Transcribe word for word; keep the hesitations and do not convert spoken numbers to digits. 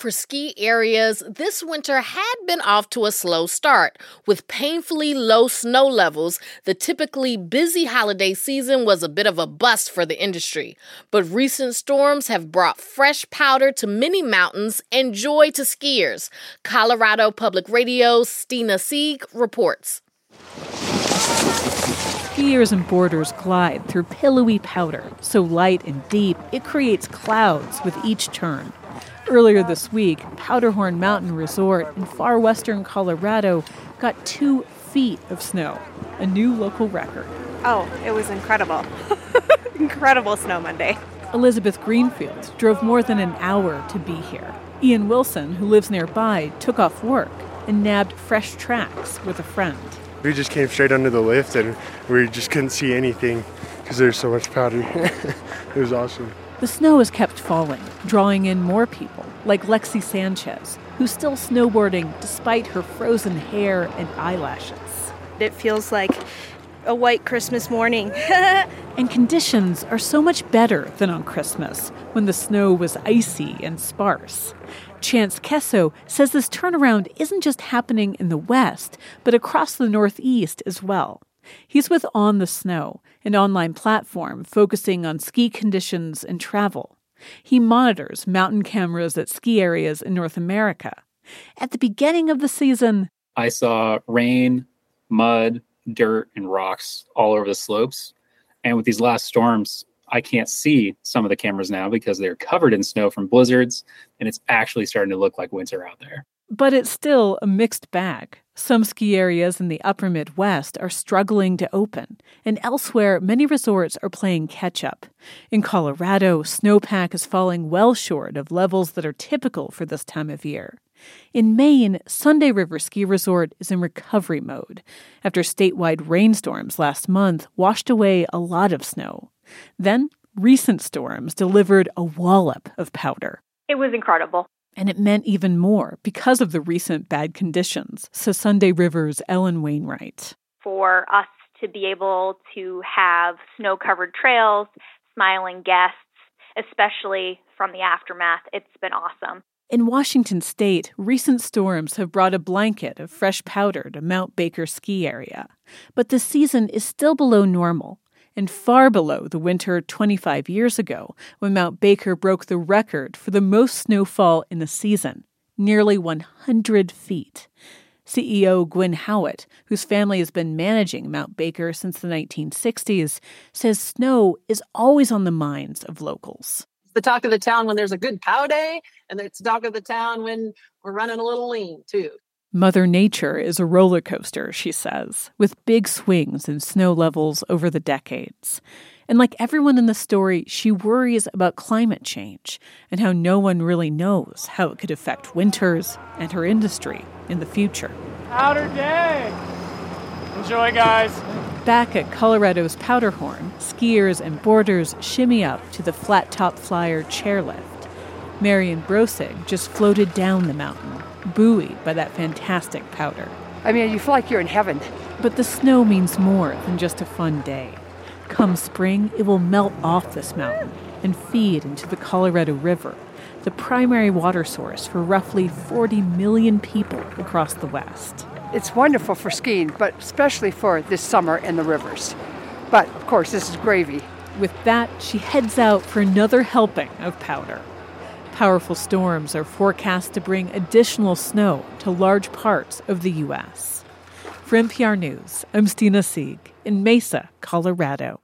For ski areas, this winter had been off to a slow start. With painfully low snow levels, the typically busy holiday season was a bit of a bust for the industry. But recent storms have brought fresh powder to many mountains and joy to skiers. Colorado Public Radio's Stina Sieg reports. Skiers and boarders glide through pillowy powder, so light and deep it creates clouds with each turn. Earlier this week, Powderhorn Mountain Resort in far western Colorado got two feet of snow, a new local record. Oh, it was incredible. Incredible snow Monday. Elizabeth Greenfield drove more than an hour to be here. Ian Wilson, who lives nearby, took off work and nabbed fresh tracks with a friend. We just came straight under the lift and we just couldn't see anything because there's so much powder. It was awesome. The snow has kept falling, drawing in more people, like Lexi Sanchez, who's still snowboarding despite her frozen hair and eyelashes. It feels like a white Christmas morning. And conditions are so much better than on Christmas, when the snow was icy and sparse. Chance Kesso says this turnaround isn't just happening in the West, but across the Northeast as well. He's with On the Snow, an online platform focusing on ski conditions and travel. He monitors mountain cameras at ski areas in North America. At the beginning of the season, I saw rain, mud, dirt, and rocks all over the slopes. And with these last storms, I can't see some of the cameras now because they're covered in snow from blizzards, and it's actually starting to look like winter out there. But it's still a mixed bag. Some ski areas in the upper Midwest are struggling to open, and elsewhere, many resorts are playing catch-up. In Colorado, snowpack is falling well short of levels that are typical for this time of year. In Maine, Sunday River Ski Resort is in recovery mode after statewide rainstorms last month washed away a lot of snow. Then, recent storms delivered a wallop of powder. It was incredible. And it meant even more because of the recent bad conditions, says Sunday River's Ellen Wainwright. For us to be able to have snow-covered trails, smiling guests, especially from the aftermath, it's been awesome. In Washington state, recent storms have brought a blanket of fresh powder to Mount Baker ski area. But the season is still below normal, and far below the winter twenty-five years ago when Mount Baker broke the record for the most snowfall in a season, nearly one hundred feet. C E O Gwynn Howitt, whose family has been managing Mount Baker since the nineteen sixties, says snow is always on the minds of locals. It's the talk of the town when there's a good pow day, and it's the talk of the town when we're running a little lean, too. Mother Nature is a roller coaster, she says, with big swings in snow levels over the decades. And like everyone in the story, she worries about climate change and how no one really knows how it could affect winters and her industry in the future. Powder day! Enjoy, guys. Back at Colorado's Powderhorn, skiers and boarders shimmy up to the Flat Top Flyer chairlift. Marion Brosig just floated down the mountain, buoyed by that fantastic powder. I mean, you feel like you're in heaven. But the snow means more than just a fun day. Come spring, it will melt off this mountain and feed into the Colorado River, the primary water source for roughly forty million people across the West. It's wonderful for skiing, but especially for this summer and the rivers. But, of course, this is gravy. With that, she heads out for another helping of powder. Powerful storms are forecast to bring additional snow to large parts of the U S. For N P R News, I'm Stina Sieg in Mesa, Colorado.